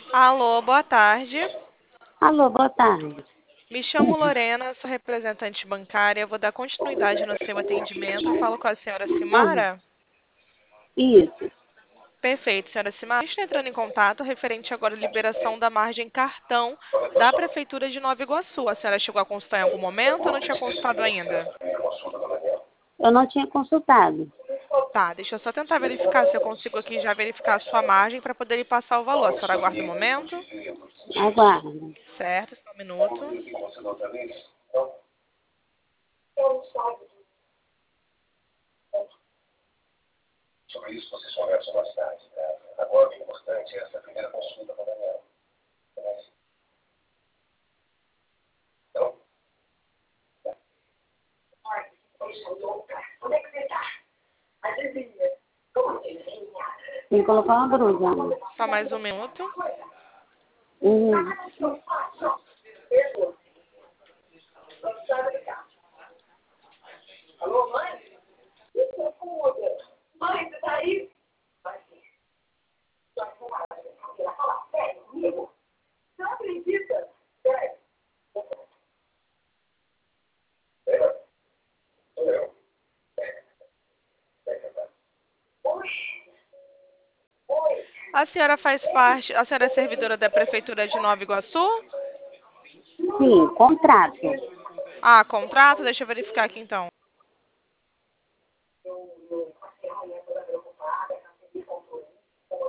Alô, boa tarde. Alô, boa tarde. Me chamo Lorena, sou representante bancária. Vou dar continuidade no seu atendimento. Falo com a senhora Aham. Simara. Isso. Perfeito, senhora Simara. Estou entrando em contato referente agora à liberação da margem cartão da Prefeitura de Nova Iguaçu. A senhora chegou a consultar em algum momento ou não tinha consultado ainda? Eu não tinha consultado. Tá, deixa eu só tentar verificar se eu consigo aqui já verificar a sua margem para poder lhe passar o valor. A senhora aguarda um momento. Aguardo. Certo, só um minuto. Sobre isso vocês conversam mais tarde. Agora o importante é essa primeira consulta com a Daniela. Então, Tem que colocar uma blusa. Só mais um minuto. Uhum. A senhora faz parte, a senhora é servidora da Prefeitura de Nova Iguaçu? Sim, contrato. Ah, contrato? Deixa eu verificar aqui então.